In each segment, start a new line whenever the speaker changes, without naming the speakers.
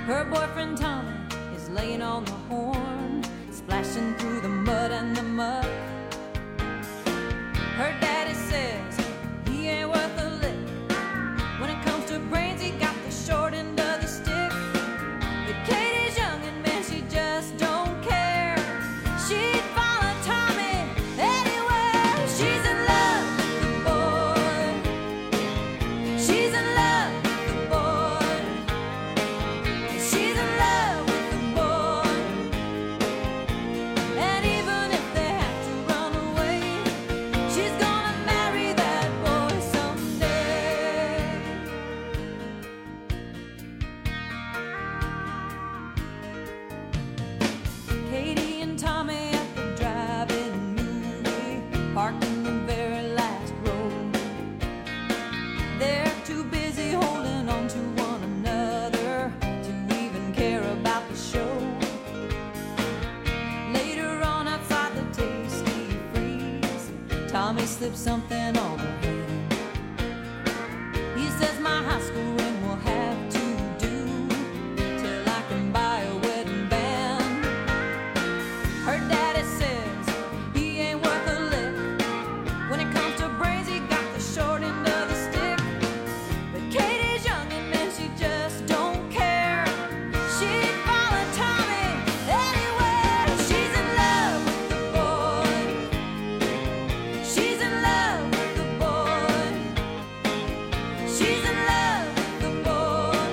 Her boyfriend Tommy is laying on the horn, splashing through the mud and the muck. Her daddy says he ain't worth a lick. When it comes to brains, he got the short end of the stick. But Katie's young and man, she just don't care. She'd follow Tommy anywhere. She's in love with the boy. She's in love with the boy. She's in love with the boy. And even if they have to run away, she's gonna marry that boy someday. Katie and Tommy at the drive-in movie, parked in the very last row. They're too busy holding on to one another to even care about the show. Later on outside the Tasty Freeze, Tommy slips something on her hand. He says my high school ring will have to do till I can buy a wedding band. Her daddy says he ain't worth a lick. When it comes to brains, he got the short end of the stick. But Katie's young and man, she just don't care. She'd follow Tommy anywhere. She's in love with the boy. She's in love with the boy. She's in love with the boy.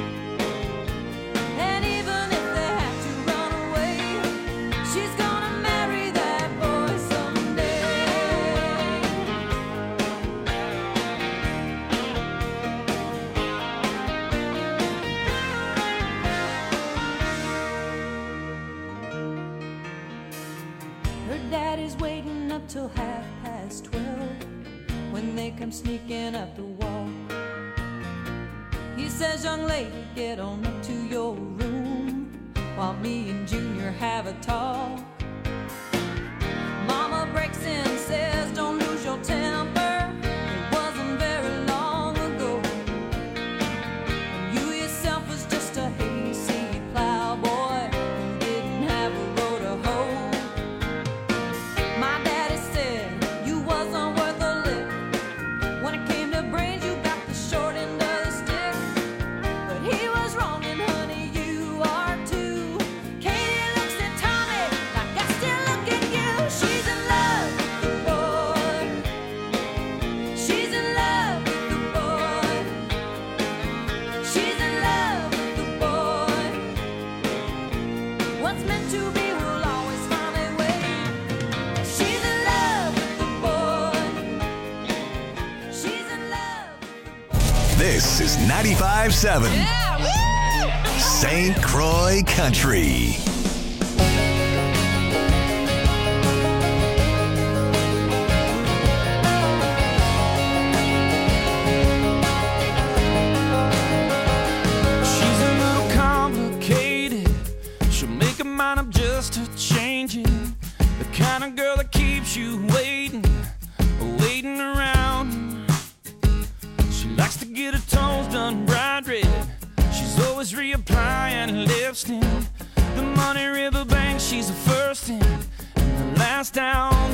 And even if they have to run away, she's gonna marry that boy someday. Her daddy's waiting up till 12:30 when they come sneaking up the wall. He says, young lady, get on up to your room while me and Junior have a talk. Mama breaks in, says, don't lose your temper. It wasn't very long ago when you yourself was just a hayseed plowboy who didn't have a row to hoe. My daddy said you wasn't worth a lick. When it came to brains, you got the short end of the stick. But he was wrong, and honey, you are too. Katie looks at Tommy like I still look at you. She's in love with the boy. She's in love with the boy. She's in love with the boy. What's meant to be will always find a way. She's in love with the boy. She's in love.
This is 95.7 St. Croix Country.
She's a little complicated. She'll make her mind up just to change it. The kind of girl that keeps you waiting around. She likes to get her toes done bright red. She's always reapplying lipstick. The Money River Bank, she's the first in and the last down.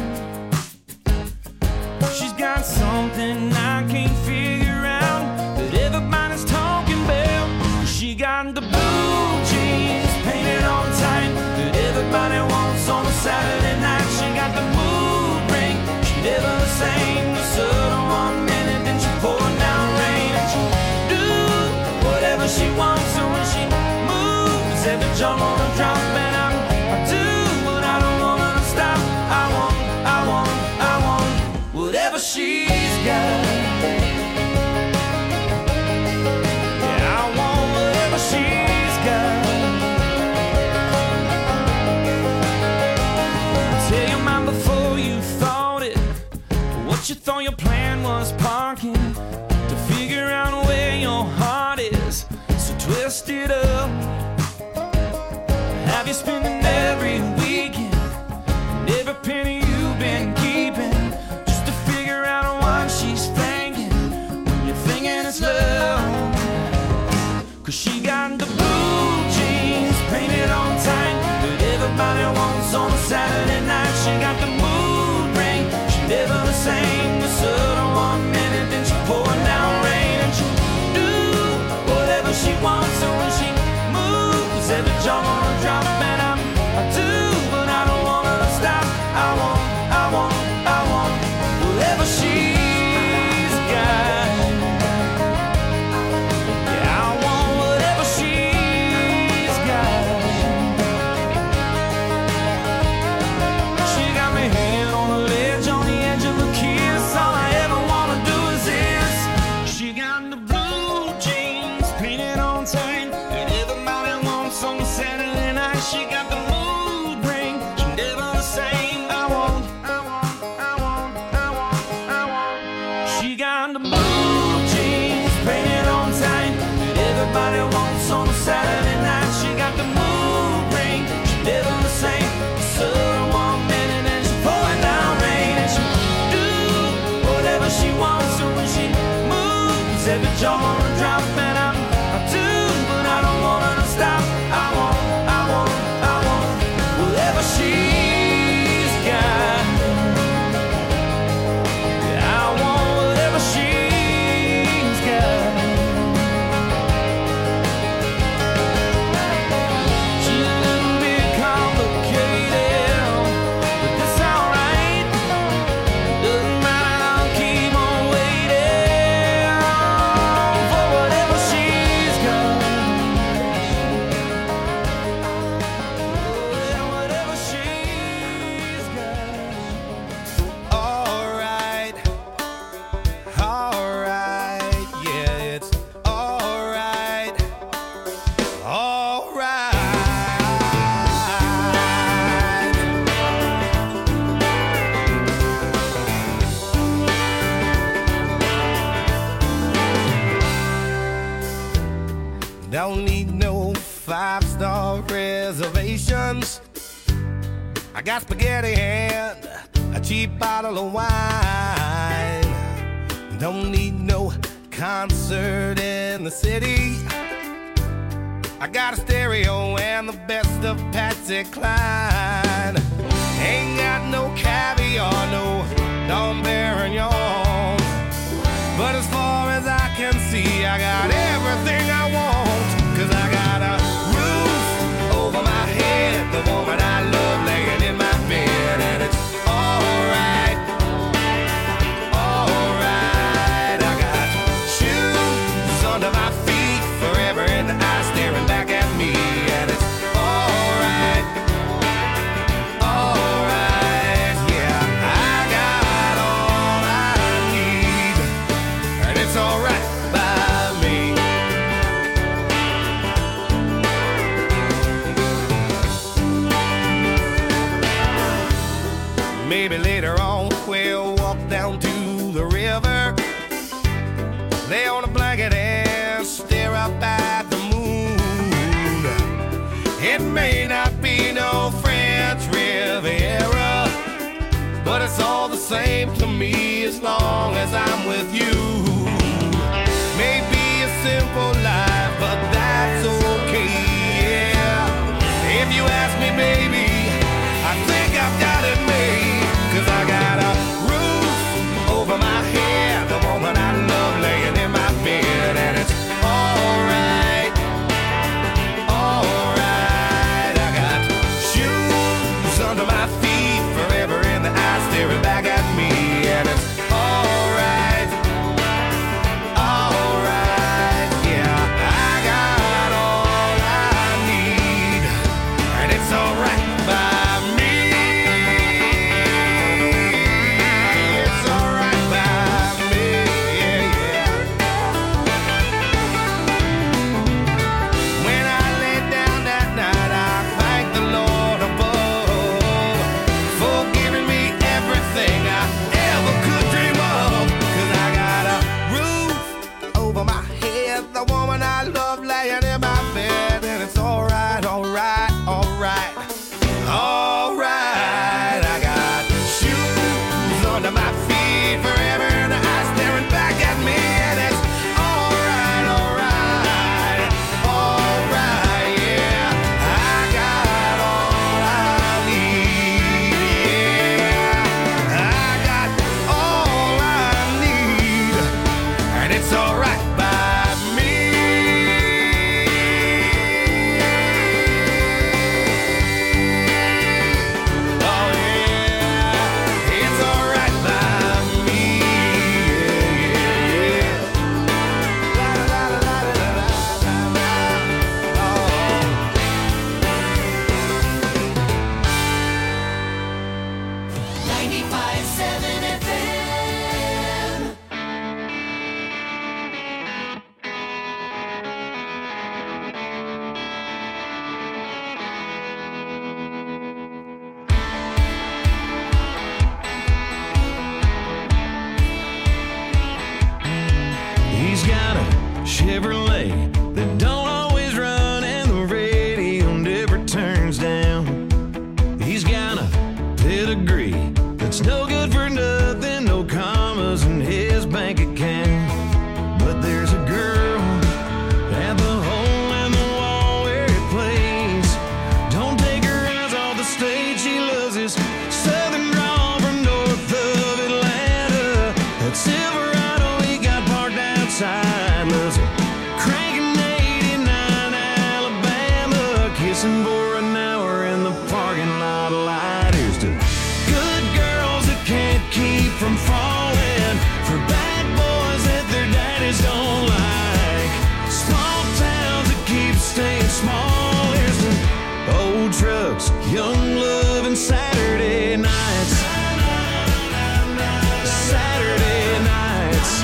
She's got something I can't figure out that everybody's talking about. She got the blue jeans painted on tight that everybody wants on a Saturday night. She got the mood ring, she never the same. The sun on 1 minute, then she pouring down rain. And she do whatever she wants, so when she moves, every jump on a drop. And I do what I don't want her to stop. I want whatever she's got. Yeah, I want whatever she's got. Tell your mind before you thought it. What you thought your plan was parking to figure out where your heart is. So twist it up. Have you spending every weekend and every penny you've been keeping just to figure out what she's thinking when you're thinking it's love? 'Cause she got the blues jaw gonna drop, and I do, but I don't wanna stop. I want whatever she's got. Yeah, I want whatever she's got. She got me hanging on the ledge, on the edge of a kiss. All I ever wanna do is this. She got the blue jeans painted on tight that everybody wants on Saturday night. She got the mood ring, she never the same. I want. She got the blue jeans painted on tight that everybody wants on a Saturday night. She got the mood ring, she never the same. Southern woman, and then she pouring down rain, and she do whatever she wants. So when she moves, every jaw gonna drop, and I do, but I don't want her to stop. I want whatever she's got. Yeah, I want whatever she's got. She's a little bit complicated, but that's alright. Doesn't matter, I'll keep on waiting for whatever she's got. Yeah, whatever she's got.
Alright, yeah, it's alright, alright. Don't need no 5-star reservations. I got spaghetti and a cheap bottle of wine. Don't need no concert in the city. I got a stereo and the best of Patsy Cline. Ain't got no caviar, no Dom Perignon. But as far as I can see, I got everything I want. 'Cause I got a roof over my head, the woman I love laying in my bed, and it's alright, alright. I got shoes under my feet, forever in the eyes staring back at me, and it's alright, alright. Yeah, I got all I need, and it's alright by me. Maybe later on we'll walk down to the river, lay on a blanket and stare up at the moon. It may not be no French Riviera, but it's all the same to me as long as I'm with you. Maybe a simple life, but that's okay, yeah. If you ask me, baby, I think I've got it made. 'Cause I got a roof over my head, the woman I love laying in my bed, and it's alright, alright. I got shoes under my feet, forever in the eyes staring back at me, and it's alright, alright. Yeah,
kissing for an hour in the parking lot light. Here's to good girls that can't keep from falling, for bad boys that their daddies don't like, small towns that keep staying small. Here's to old trucks, young love, and Saturday nights. Saturday nights.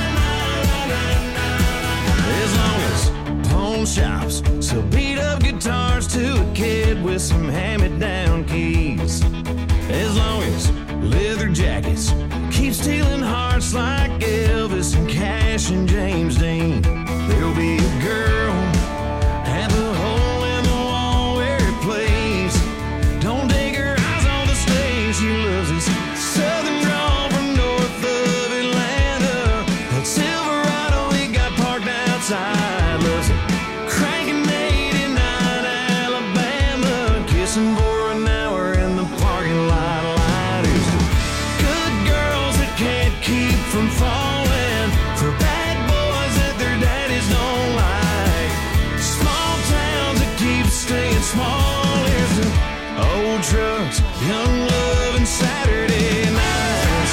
As long as pawn shops sell beat up guitars to a kid with some hand-me-down keys, as long as leather jackets keep stealing hearts like Elvis and Cash and James Dean, there'll be a girl at the hole in the wall where it plays. Don't take her eyes off the stage. She loves this southern drawl from north of Atlanta. That Silverado we got parked outside. Loves it cranking 89 Alabama, kissing for an hour in the parking lot. Lighters to good girls that can't keep from falling, for bad boys that their daddies don't like, small towns that keep staying small. Here's to old trucks, young love, and Saturday nights.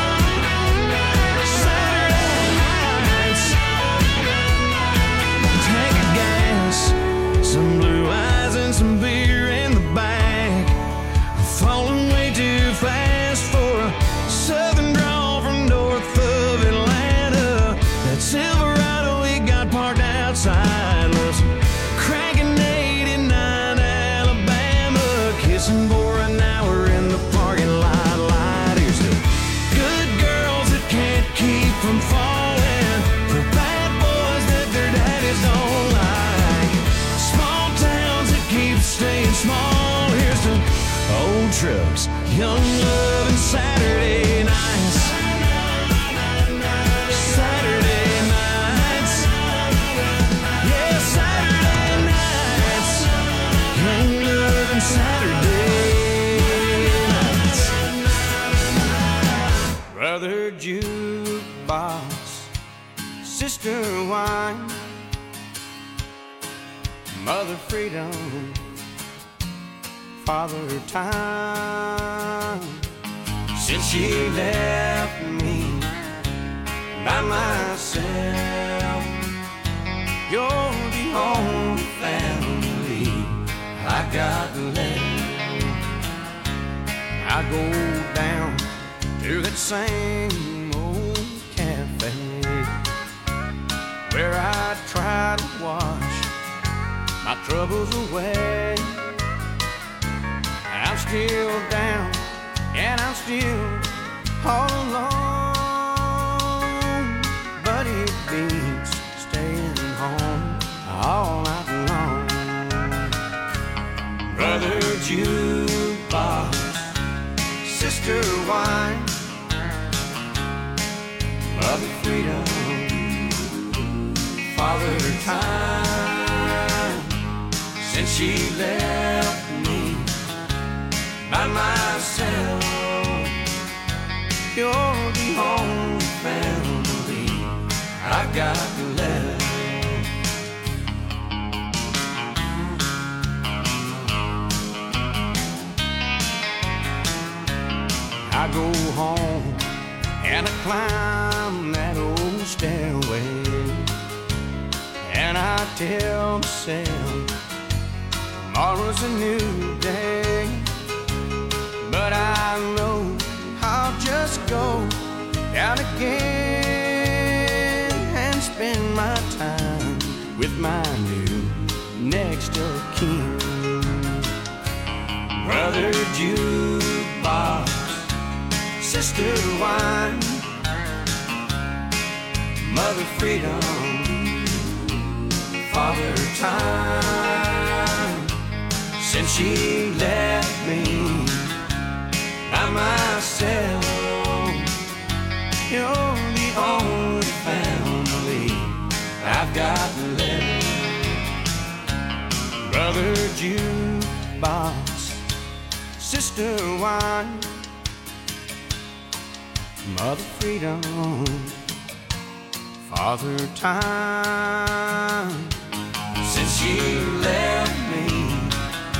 Saturday nights. Tank of gas, some blue eyes, and some beer in the back. Falling way too fast for a southern drawl from north of Atlanta. That Silverado we got parked outside. Loves cranking 89 Alabama, kissing for an hour in the parking lot. Lighters to good girls that can't keep from falling, for bad boys that their daddies don't like, small towns that keep staying small. Here's to old trucks, young love, and Saturday nights. Saturday nights. Yeah, Saturday nights. Young love and Saturday nights. Brother jukebox, sister wine, mother freedom, father time. Since she left me by myself, you're the only family I got left. I go down to that same old cafe where I try to wash my troubles away. I'm still down and I'm still all alone, but it beats staying home all night long. Brother jukebox, sister wine, mother freedom, father time. Since she left me by myself, you're the only family I've got left. I go home and I climb that old stairway, and I tell myself tomorrow's a new day. But I know I'll just go down again and spend my time with my new next of kin. Brother jukebox, sister wine, mother freedom, father time. Since she left me by myself, you're the only family I've got left. Brother jukebox, sister wine, mother freedom, father time. Since she left me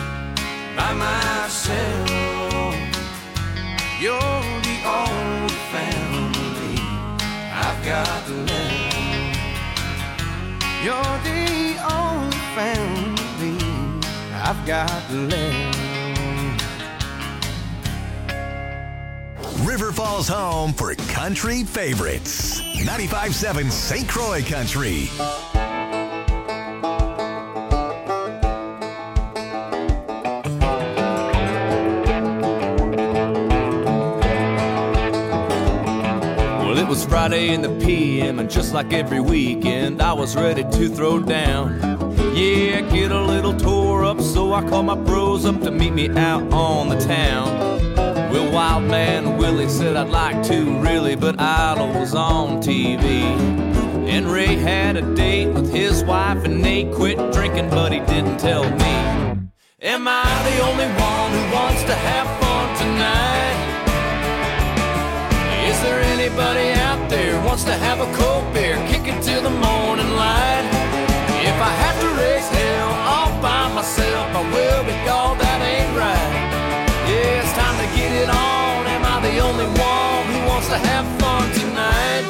You're the only family I've got left. You're the only family I've got left.
River Falls home for country favorites. 95.7 St. Croix Country.
Well, it was Friday in the PM, and just like every weekend, I was ready to throw down. Yeah, get a little tore up, so I called my bros up to meet me out on the town. Well, Wild Man Willie said I'd like to really, but Idol was on TV. And Ray had a date with his wife, and Nate quit drinking, but he didn't tell me. Am I the only one who wants to have fun tonight? Is there anybody out there who wants to have a cold beer, kick it till the morning light? If I have to raise hell all by myself, I will, but y'all, that ain't right. Yeah, it's time to get it on. Am I the only one who wants to have fun tonight?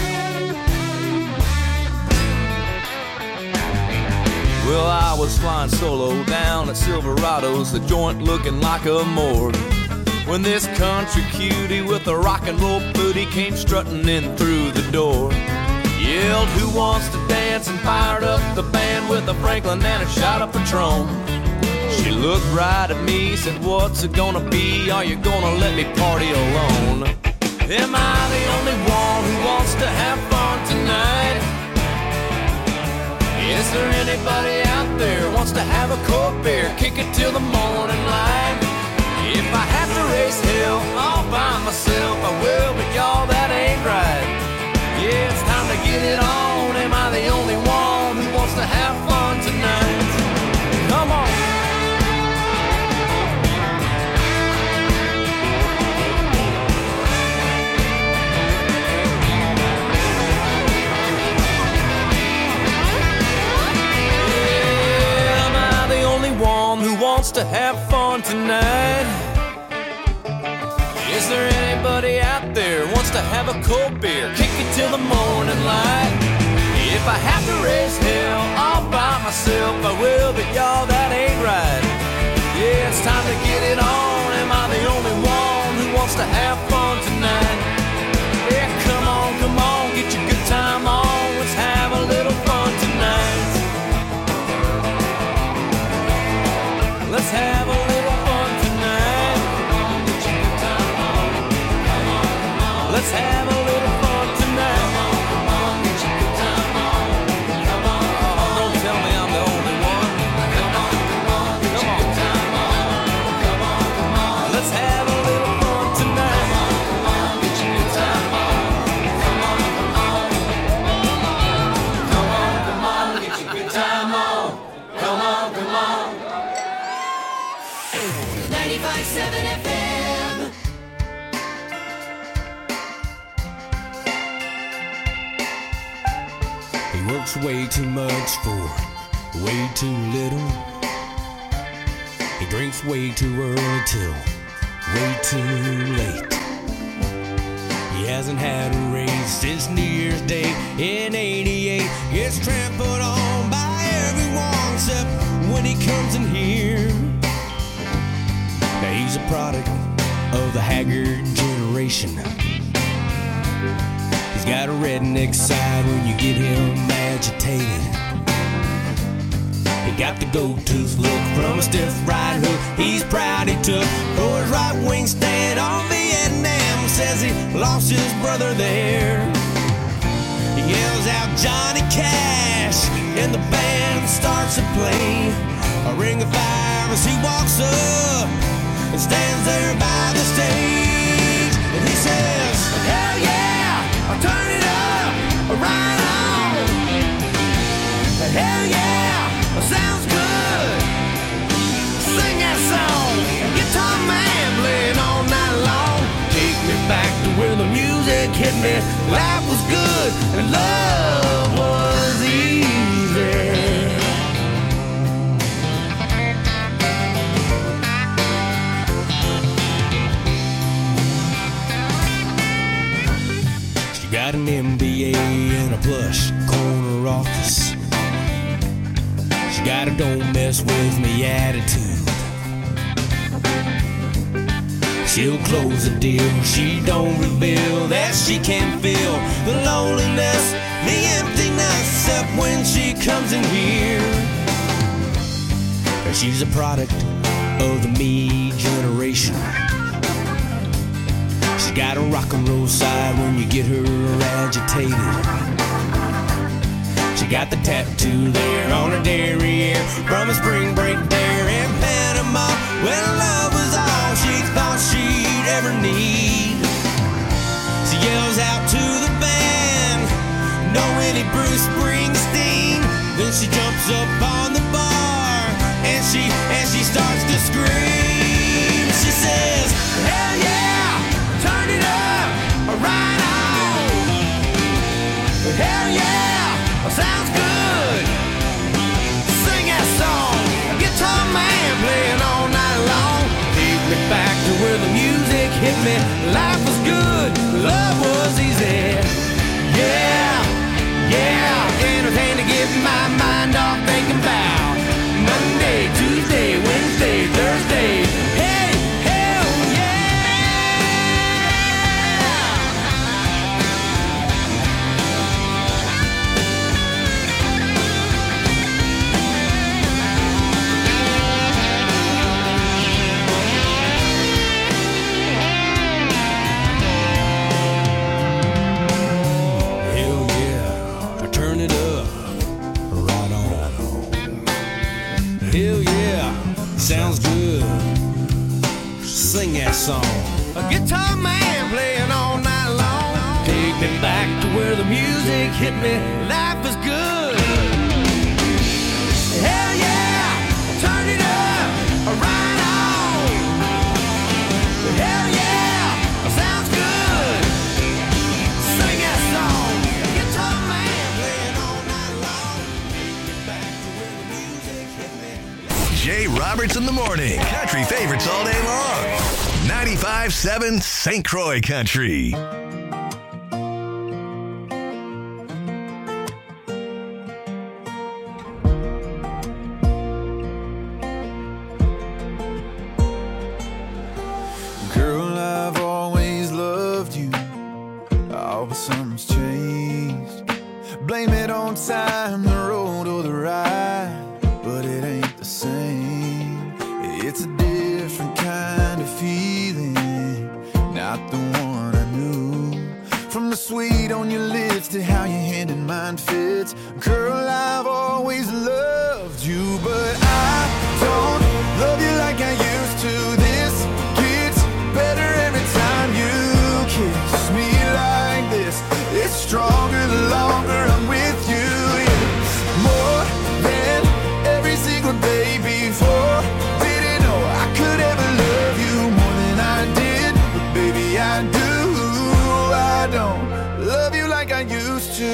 Well, I was flying solo down at Silverado's, the joint looking like a morgue, when this country cutie with a rock and roll booty came strutting in through the door. Yelled, who wants to dance, and fired up the band with a Franklin and a shot of Patron. She looked right at me, said, what's it gonna be? Are you gonna let me party alone? Am I the only one who wants to have fun tonight? Is there anybody out there who wants to have a cold beer, kick it till the morning light? If I have to raise hell all by myself, I will, but y'all, that ain't right. Yeah, it's time to get it on. Am I the only one who wants to have fun tonight? Come on. Wants to have fun tonight? Is there anybody out there who wants to have a cold beer, kick it till the morning light? If I have to raise hell all by myself, I will, but y'all, that ain't right. Yeah, it's time to get it on. Am I the only one who wants to have fun tonight? Yeah, come on, get your good time on. Let's have a little fun tonight. Let's have a little fun tonight. Get your good time on. Come on, come on. Let's have a little fun tonight. Come on, get your good time on. Come on, come on. Don't tell me I'm the only one. Come on, get your good time on. Come on. Let's have a little fun tonight. Come on, get your good time on. Come on. Get your good time on. Come on.
95.7 FM.
He works way too much for way too little. He drinks way too early till way too late. He hasn't had a raise since New Year's Day in '88. Gets trampled on by everyone except when he comes in here. Now he's a product of the haggard generation. He's got a redneck side when you get him agitated. He got the gold-tooth look from a stiff right hook he's proud he took for his right wing stand on Vietnam. Says he lost his brother there. He yells out Johnny Cash and the band starts to play a ring of fire as he walks up and stands there by the stage, and he says, hell yeah, I'll turn it up, right on. Hell yeah, sounds good. Sing that song, guitar man playing all night long. Take me back to where the music hit me. Life was good and love was easy. got a don't mess with me attitude. She'll close the deal, she don't reveal that she can feel the loneliness, the emptiness, except when she comes in here. She's a product of the me generation. She's got a rock and roll side when you get her agitated. She got the tattoo there on her derriere from a spring break there in Panama, when love was all she thought she'd ever need. She yells out to the band, "No any Bruce Springsteen." Then she jumps up on the bar and she starts to scream. She says, "Hell yeah, turn it up, right on. Hell yeah, sounds good. Sing that song, guitar man playing all night long. Take me back to where the music hit me. Life was good, love was easy. Yeah, yeah, anything to get my mind off thinking about Monday, Tuesday, Wednesday, Thursday. Hey, hell sounds good. Sing that song. A guitar man playing all night long. Take me back to where the music hit me. Life was good. Hell yeah, turn it up, right on. Hell yeah, sounds good. Sing that song. A guitar man playing all night long. Take me back to where the music hit me.
Jay Roberts in the morning. Country favorites all day long. 95.7 St. Croix Country.
Girl, I've always loved you. Oh, but something's changed. Blame it on time, the road or the ride, but it ain't the same. It's a different kind of feeling, not the one I knew. From the sweet on your lips to how your hand in mine fits. Girl, I've always loved you, but I don't love you like I used to. This gets better every time you kiss me like this. It's stronger the longer I'm with you. Yeah. More than every single day before. Didn't know I could ever love you more than I did, but baby I do. I don't love you like I used to.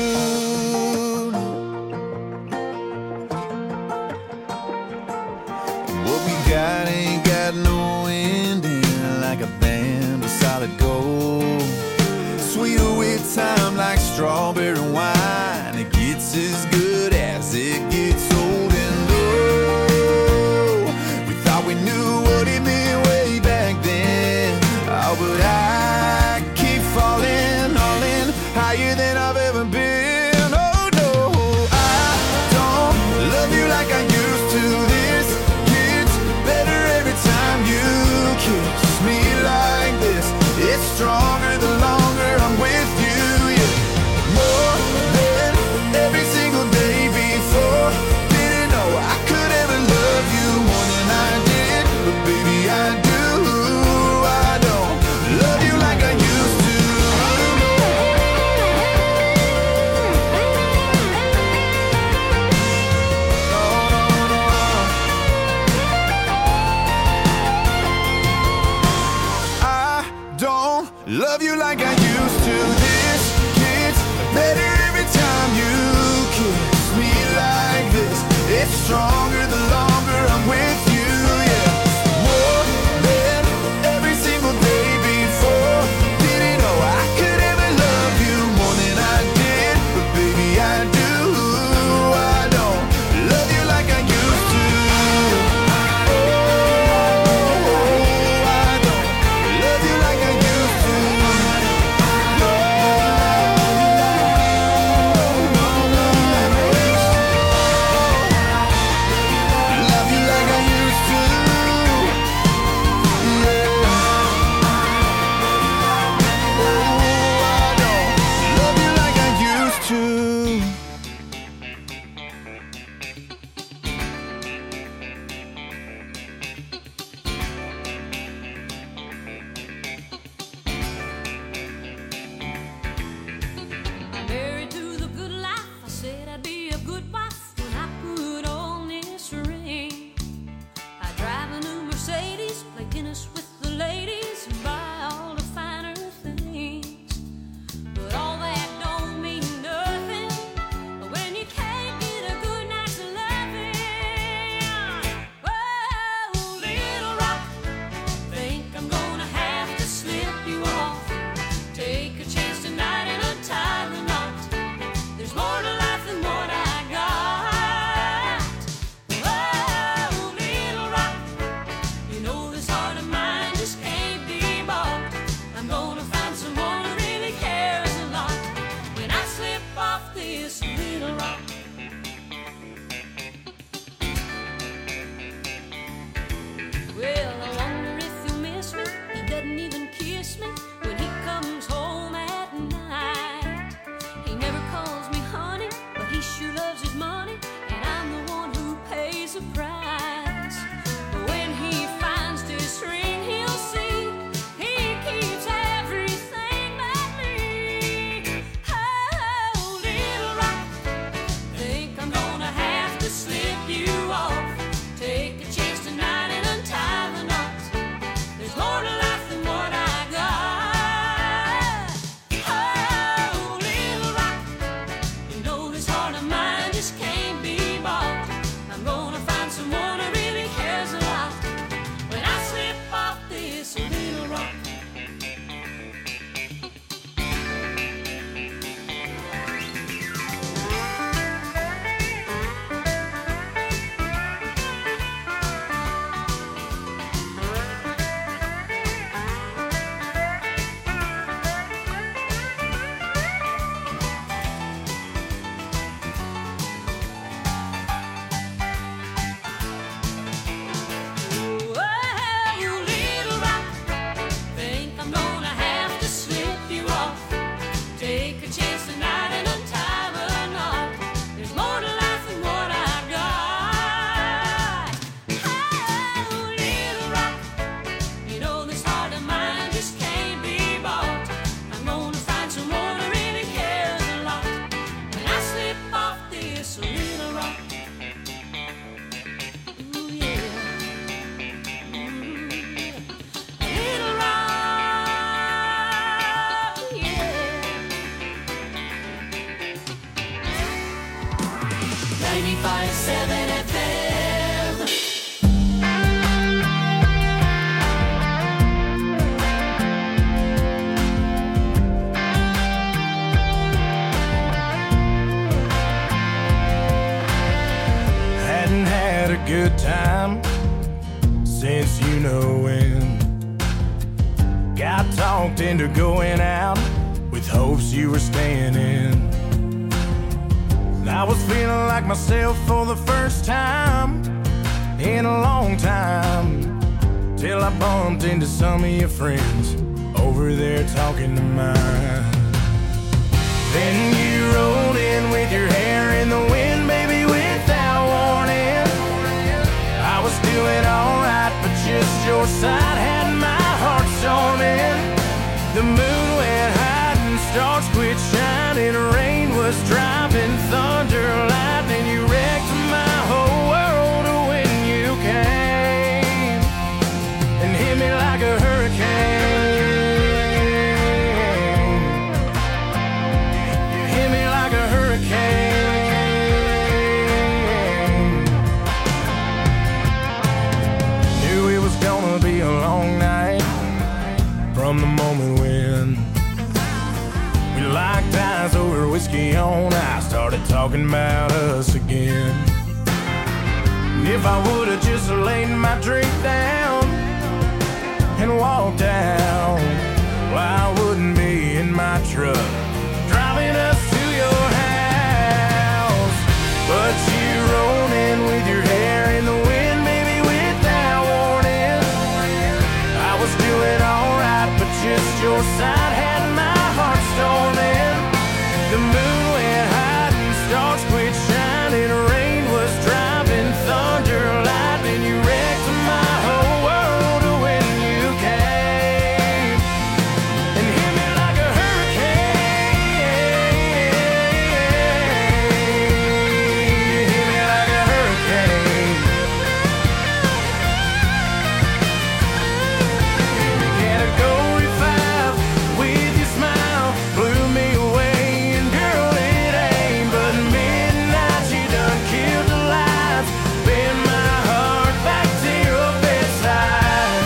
What we got ain't got no ending, like a band of solid gold. Sweeter with time like strawberry wine. It gets as good as it gets old. And oh, we thought we knew what it meant way back then. Oh, but I keep falling, all in, higher than I've ever been. Oh no, I don't love you like I used to. This gets better every time you kiss me like this. It's stronger the longer I'm with you. Yeah. More than every single
95.7 FM.
Hadn't had a good time since you know when. Got talked into going out with hopes you were staying in. I was feeling like myself for the first time in a long time, till I bumped into some of your friends over there talking to mine. Then you rolled in with your hair in the wind, baby, without warning. I was doing alright, but just your side had my heart storming. The moon went high and stars quit shining. Rain was driving, thunder, lightning. You wrecked my whole world when you came and hit me like a hurricane. You hit me like a hurricane. Knew it was gonna be a long night from the moment when we locked eyes over whiskey on ice, started talking about us again. And if I would've just laid my drink down and walked out, well, I wouldn't be in my truck driving us to your house. But you rolled in with your hair in the wind, baby, without warning. I was doing alright, but just your side had my heart storming. The moon went high and stars quit shining. Rain was driving, thunder, lightning. You wrecked my whole world when you came and hit me like a hurricane. You hit me like a hurricane. Category 5 with your smile blew me away, and girl, it ain't but midnight. You done killed the lights, bend my heart back to your bedside.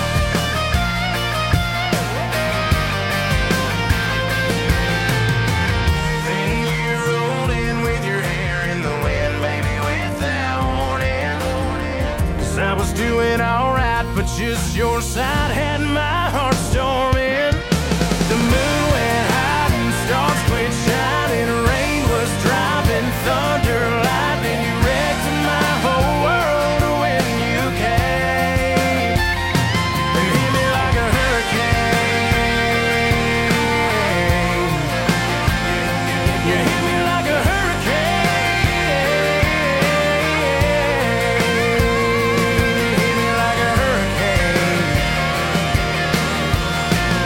Then you rolled in with your hair in the wind, baby, without warning. 'Cause I was doing alright, but just your side had my heart storming. The moon went high and stars quit shining. Rain was driving, thunder, lightning. You wrecked my whole world when you came and hit me like a hurricane. You hit me like a hurricane. You hit me like a hurricane.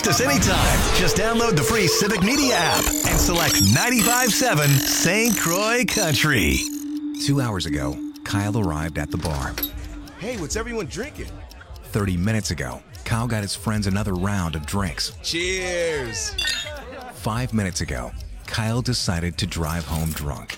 Text us anytime. Just download the free Civic Media app and select 95.7 St. Croix Country.
2 hours ago, Kyle arrived at the bar.
Hey, what's everyone drinking?
30 minutes ago, Kyle got his friends another round of drinks.
Cheers!
5 minutes ago, Kyle decided to drive home drunk.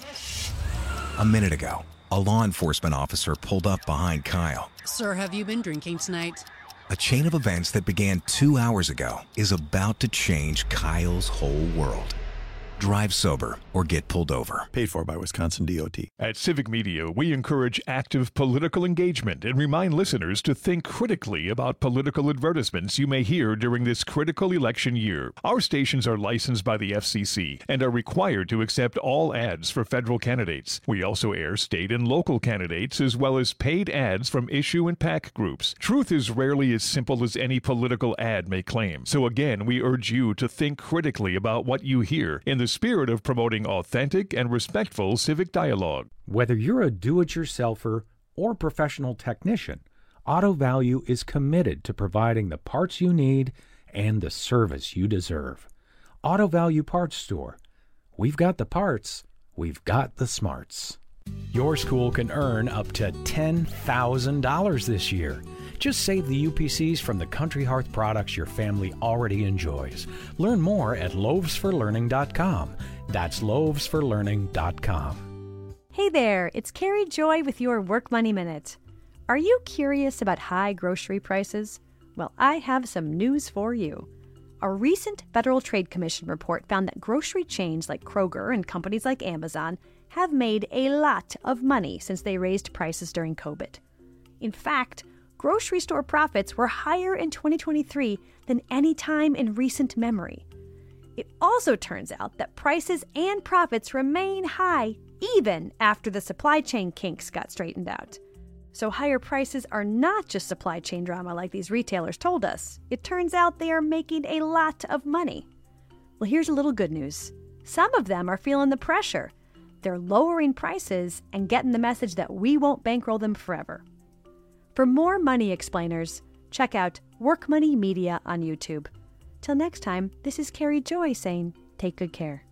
A minute ago, a law enforcement officer pulled up behind Kyle.
Sir, have you been drinking tonight?
A chain of events that began 2 hours ago is about to change Kyle's whole world. Drive sober or get pulled over.
Paid for by Wisconsin DOT.
At Civic Media, we encourage active political engagement and remind listeners to think critically about political advertisements you may hear during this critical election year. Our stations are licensed by the FCC and are required to accept all ads for federal candidates. We also air state and local candidates as well as paid ads from issue and PAC groups. Truth is rarely as simple as any political ad may claim. So again, we urge you to think critically about what you hear in the spirit of promoting authentic and respectful civic dialogue.
Whether you're a do-it-yourselfer or professional technician, Auto Value is committed to providing the parts you need and the service you deserve. Auto Value Parts Store. We've got the parts, we've got the smarts. Your school can earn up to $10,000 this year. Just save the UPCs from the Country Hearth products your family already enjoys. Learn more at loavesforlearning.com. That's loavesforlearning.com.
Hey there, it's Carrie Joy with your Work Money Minute. Are you curious about high grocery prices? Well, I have some news for you. A recent Federal Trade Commission report found that grocery chains like Kroger and companies like Amazon have made a lot of money since they raised prices during COVID. In fact, grocery store profits were higher in 2023 than any time in recent memory. It also turns out that prices and profits remain high even after the supply chain kinks got straightened out. So higher prices are not just supply chain drama like these retailers told us. It turns out they are making a lot of money. Well, here's a little good news. Some of them are feeling the pressure. They're lowering prices and getting the message that we won't bankroll them forever. For more money explainers, check out Work Money Media on YouTube. Till next time, this is Carrie Joy saying, take good care.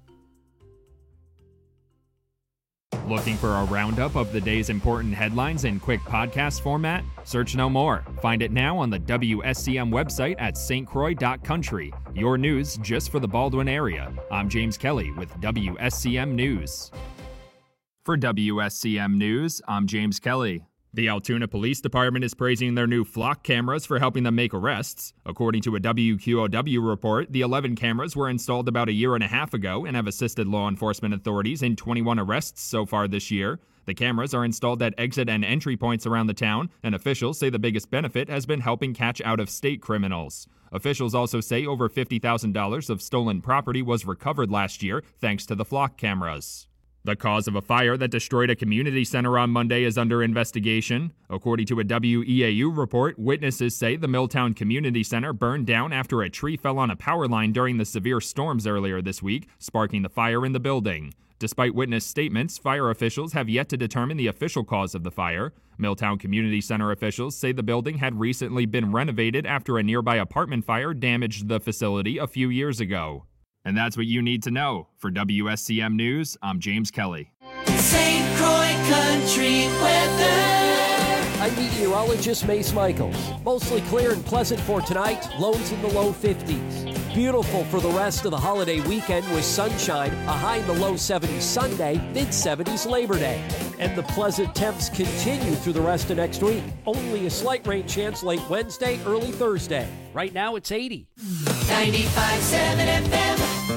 Looking for a roundup of the day's important headlines in quick podcast format? Search no more. Find it now on the WSCM website at stcroix.country. Your news just for the Baldwin area. I'm James Kelly with WSCM News. For WSCM News, I'm James Kelly. The Altoona Police Department is praising their new flock cameras for helping them make arrests. According to a WQOW report, the 11 cameras were installed about a year and a half ago and have assisted law enforcement authorities in 21 arrests so far this year. The cameras are installed at exit and entry points around the town, and officials say the biggest benefit has been helping catch out-of-state criminals. Officials also say over $50,000 of stolen property was recovered last year thanks to the flock cameras. The cause of a fire that destroyed a community center on Monday is under investigation. According to a WEAU report, witnesses say the Milltown Community Center burned down after a tree fell on a power line during the severe storms earlier this week, sparking the fire in the building. Despite witness statements, fire officials have yet to determine the official cause of the fire. Milltown Community Center officials say the building had recently been renovated after a nearby apartment fire damaged the facility a few years ago. And that's what you need to know. For WSCM News, I'm James Kelly.
St. Croix Country weather.
I'm meteorologist Mace Michaels. Mostly clear and pleasant for tonight. Lows in the low 50s. Beautiful for the rest of the holiday weekend with sunshine. A high in the low 70s Sunday, mid-70s Labor Day. And the pleasant temps continue through the rest of next week. Only a slight rain chance late Wednesday, early Thursday. Right now it's 80.
95.7 FM.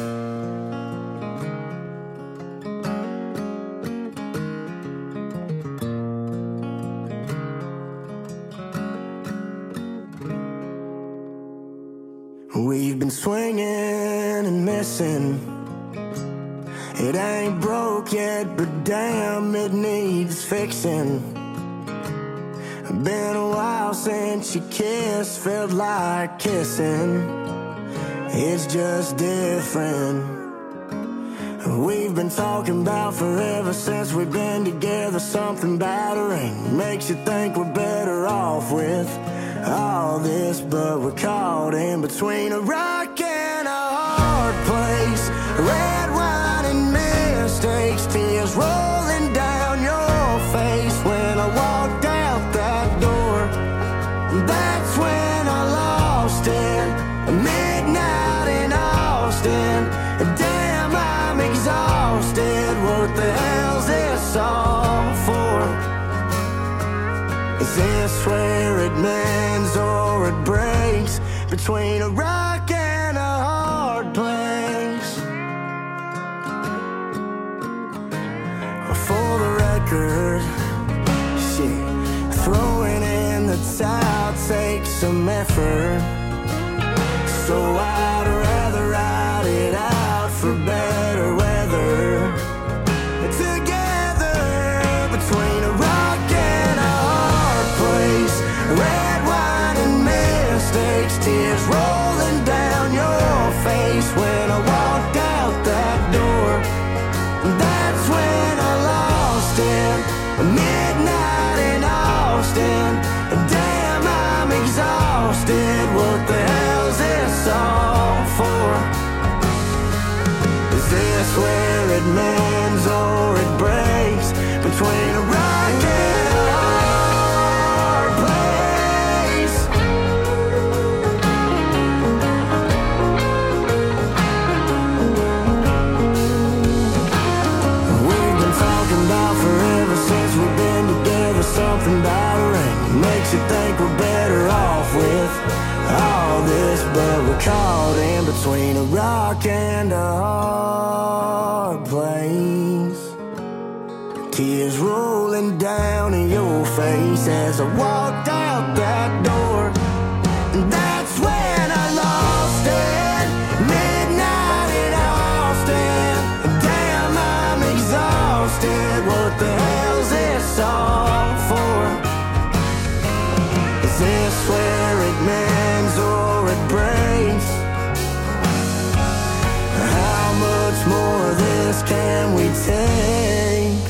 We've been swinging and missing. It ain't broke yet, but damn, it needs fixing. Been a while since you kissed, felt like kissing. It's just different. We've been talking about forever since we've been together. Something battering makes you think we're better off with all this, but we're caught in between a rock Is this where it mends or it breaks? Between a rock and a hard place. For the record, shit, throwing in the towel takes some effort. So I'd rather ride it out for better weather. Together between a rock and a hard place. Red wine and mistakes, tears rolling down your face. When I walked out that door, that's when I lost it. Midnight in Austin, damn, I'm exhausted. What the hell's this all for? Is this where it mends or it breaks? Between a rock and a hard place. We've been talking about forever since we've been together. Something about a ring makes you think we're better off with all this, but we're caught in between a rock and a hard place. Tears rolling down in your face as I walked out that door. And that's when I lost it. Midnight in Austin. Damn, I'm exhausted. What the hell's this all for? Is this where it mends or it breaks? How much more of this can we take?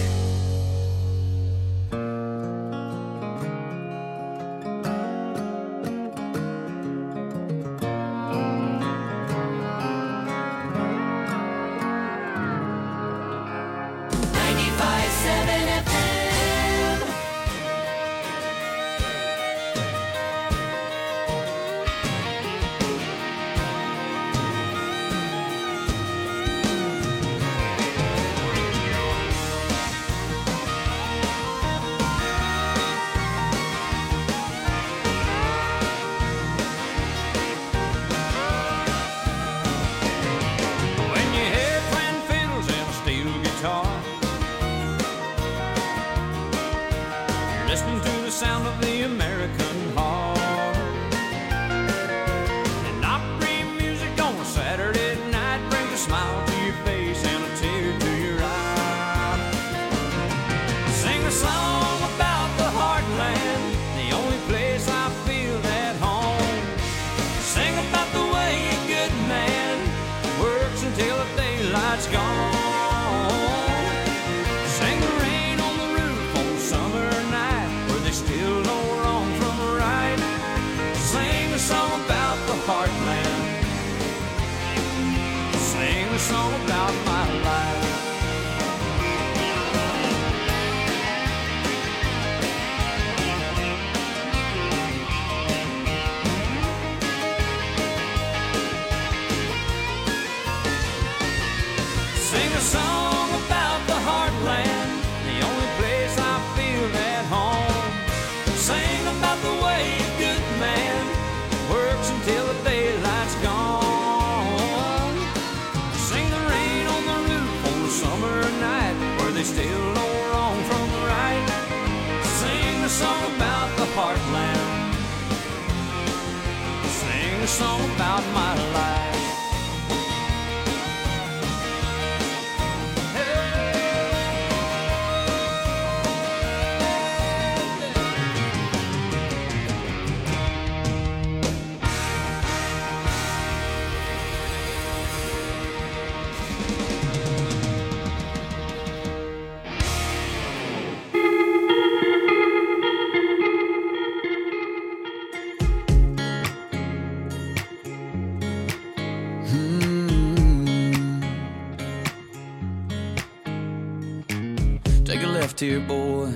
Here, boy,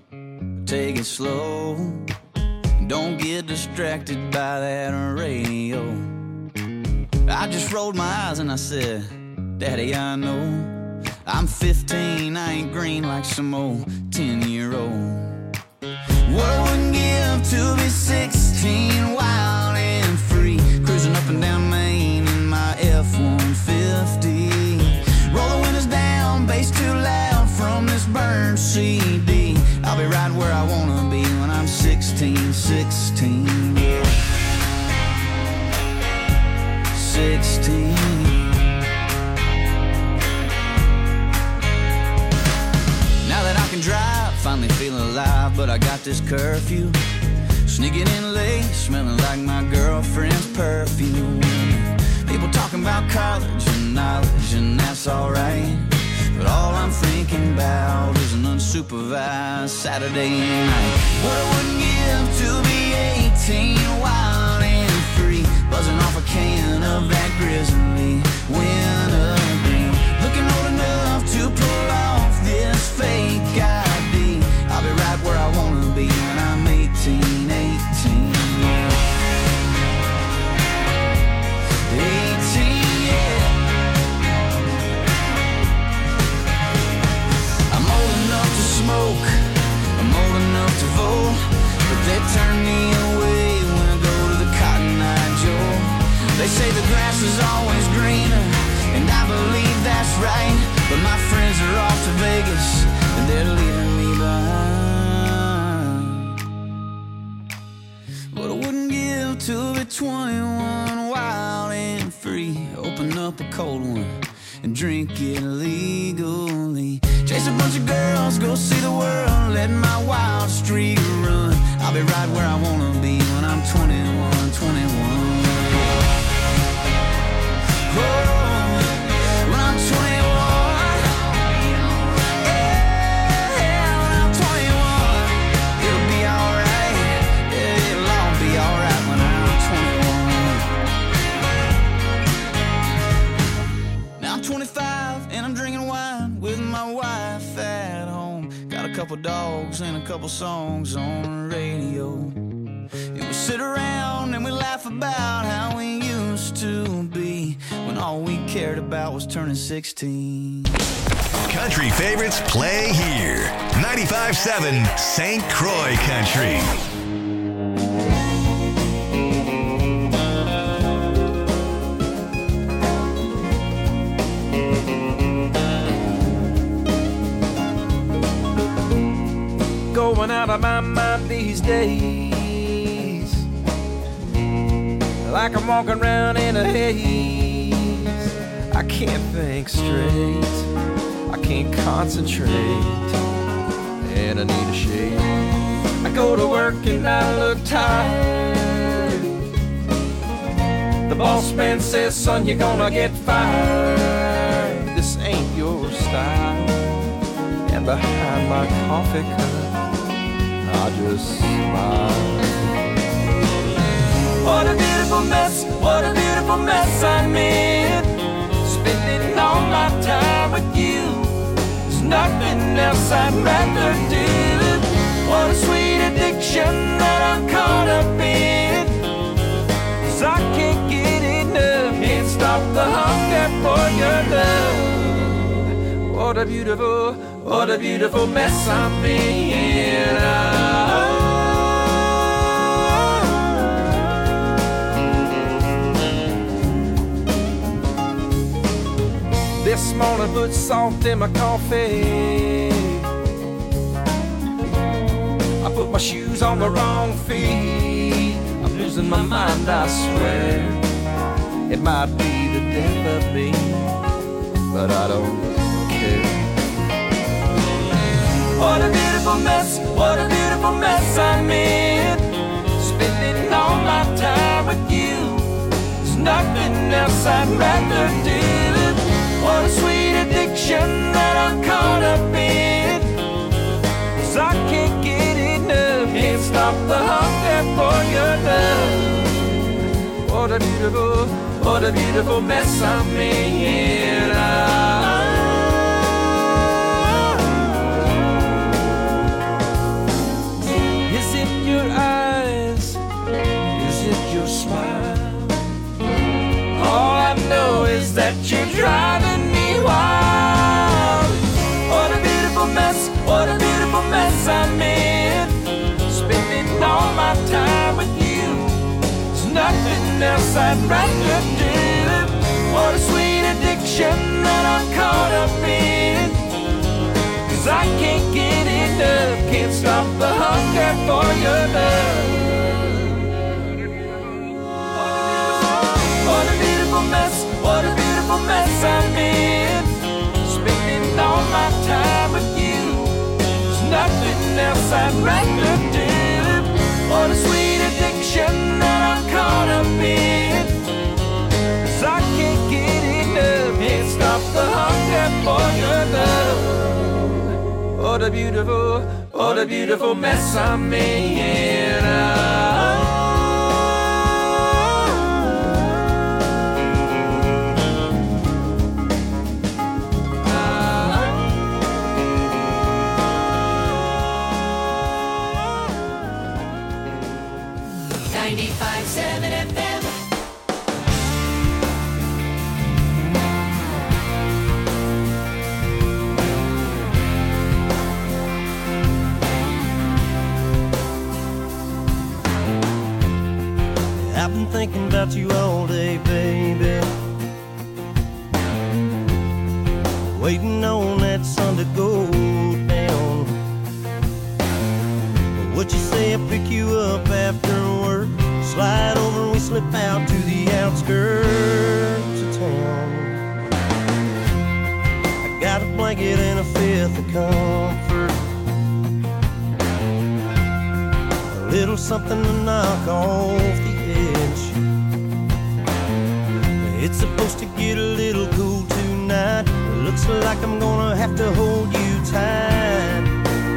take it slow. Don't get distracted by that radio. I just rolled my eyes and I said, Daddy, I know I'm 15, I ain't green like some old 10-year-old. What I wouldn't give to be 16, wild and free, cruising up and down Main in my F-150. Roll the windows down, bass too loud from this burned CD. I'll be right where I wanna be when I'm 16, 16. 16. Now that I can drive, finally feeling alive, but I got this curfew. Sneaking in late, smelling like my girlfriend's perfume. People talking about college and knowledge, and that's alright. But all I'm thinking about is an unsupervised Saturday night. What I wouldn't give to be 18, wild and free, buzzing off a can of that grizzly wintergreen. Looking old enough to pull off this fake ID. I'll be right where I wanna be when I'm 18, 18. 18, yeah. I'm old enough to smoke, I'm old enough to vote, but they turn me away when I go to the Cotton Eye Joe. They say the grass is always greener, and I believe that's right, but my friends are off to Vegas, and they're leaving me behind. But I wouldn't give to be 21, wild and free, open up a cold one and drink it legally. Chase a bunch of girls, go see the world, let my wild streak run. I'll be right where I wanna be when I'm 21, 21. Oh, when I'm 21, yeah, when I'm 21, it'll be alright, yeah, it'll all be alright when I'm 21. Now I'm 25 and I'm drinking wine with my wife at home. Got a couple dogs and a couple songs on the radio. And we sit around and we laugh about how we used to be, when all we cared about was turning 16.
Country favorites play here. 95.7 St. Croix Country.
Going out of my mind these days, like I'm walking around in a haze. I can't think straight, I can't concentrate, and I need a shave. I go to work and I look tired. The boss man says, son, you're gonna get fired. This ain't your style. And behind my coffee cup, I just smile. What a beautiful mess, what a beautiful mess I'm in. Spending all my time with you, there's nothing else I'd rather do. What a sweet addiction that I'm caught up in, 'cause I can't get enough, can't stop the hunger for your love. What a beautiful mess I'm in. This morning put salt in my coffee. I put my shoes on the wrong feet. I'm losing my mind, I swear. It might be the death of me, but I don't care. What a beautiful mess, what a beautiful mess I'm in. Spending all my time with you, there's nothing else I'd rather do. What a sweet addiction that I'm caught up in, 'cause I can't get enough, can't stop the hunger for your love. What a beautiful mess I'm in. Is it your eyes? Is it your smile? All I know is that you're driving me wild. What a beautiful mess I'm in. Spending all my else I'd rather do. What a sweet addiction that I'm caught up in. 'Cause I can't get enough, can't stop the hunger for your love. What a beautiful mess, what a beautiful mess I'm in. Spending all my time with you. There's nothing else I'd rather do. What a sweet addiction that I'm caught up in. 'Cause I can't get enough, can't stop the hunger for your love. What a beautiful mess I'm in. Oh.
95.7 FM.
I've been thinking about you all day, baby. Waiting on that sun to go down. Would you say I pick you up after work? Slide over and we slip out to the outskirts of town. I got a blanket and a fifth of comfort. A little something to knock off the edge. It's supposed to get a little cool tonight. Looks like I'm gonna have to hold you tight.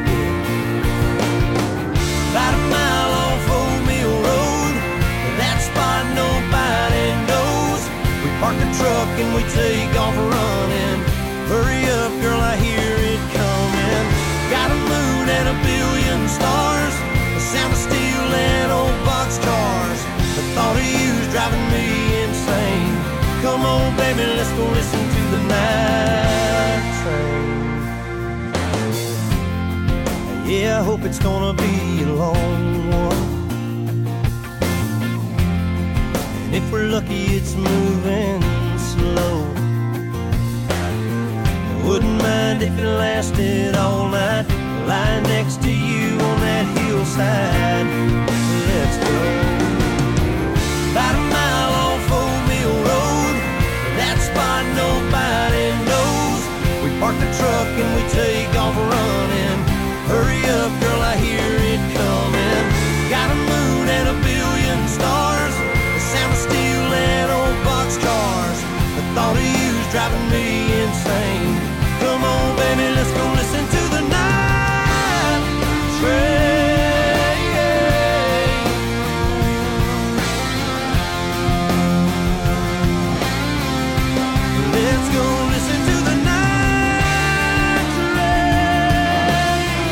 About a mile off Old Mill Road, that spot nobody knows. We park the truck and we take off running. Hurry up, girl, I hear it coming. Got a moon and a billion stars, the sound of steel and old boxcars. The thought of you's driving me insane. Come on, baby, let's go listen to the night train. Yeah, I hope it's gonna be a long one. And if we're lucky, it's moving slow. I wouldn't mind if it lasted all night, lying next to you on that hillside. Let's go. About a mile off Old Mill Road, that spot nobody knows. We park the truck and we take off running. Hurry up, girl, I hear it coming. Got a moon and a billion stars, the sound of steel and old boxcars. The thought of you's driving me insane. Come on, baby, let's go listen to the night train. Let's go listen to the night train.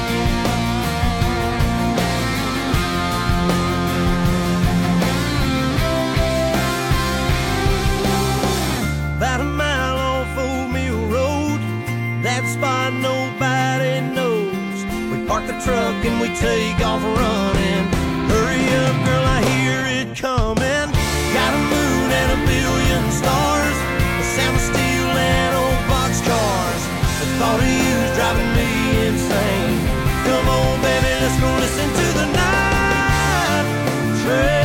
About a mile off Old Mill Road, that spot nobody knows. We park the truck and we take off running. Hurry up, girl, I hear it coming. Got a moon and a billion stars, the sound of steel and old boxcars. The thought of you's driving me insane. Come on, baby, let's go listen to the night train.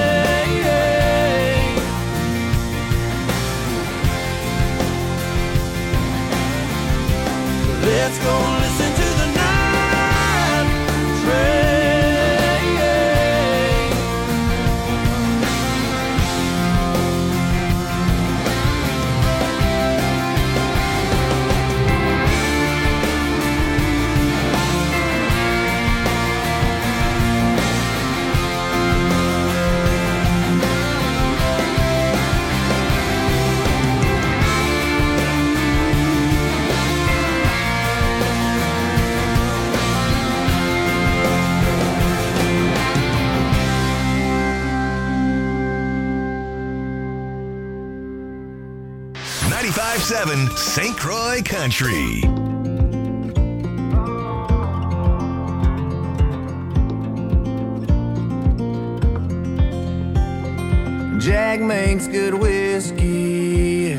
Let's go listen to the night train.
St. Croix Country.
Jack makes good whiskey.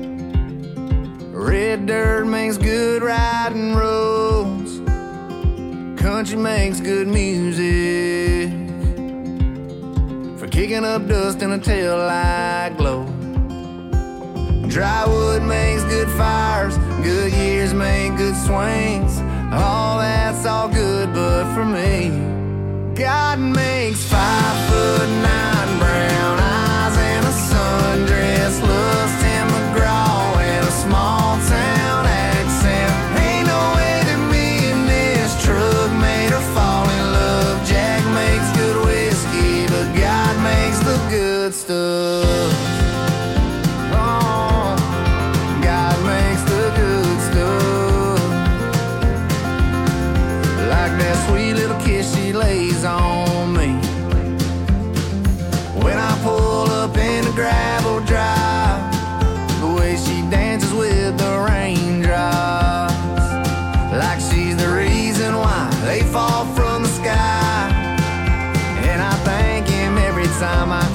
Red dirt makes good riding roads. Country makes good music for kicking up dust in a taillight glow. Dry wood makes good fires. Good years make good swings. All that's all good, but for me, God makes 5'9" brown eyes and a sundress. Loves Tim McGraw and a small town accent. Ain't no way that me and this truck made her fall in love. Jack makes good whiskey, but God makes the good stuff. Oh, God makes the good stuff. Like that sweet little kiss she lays on me when I pull up in the gravel drive. The way she dances with the raindrops, like she's the reason why they fall from the sky. And I thank him every time I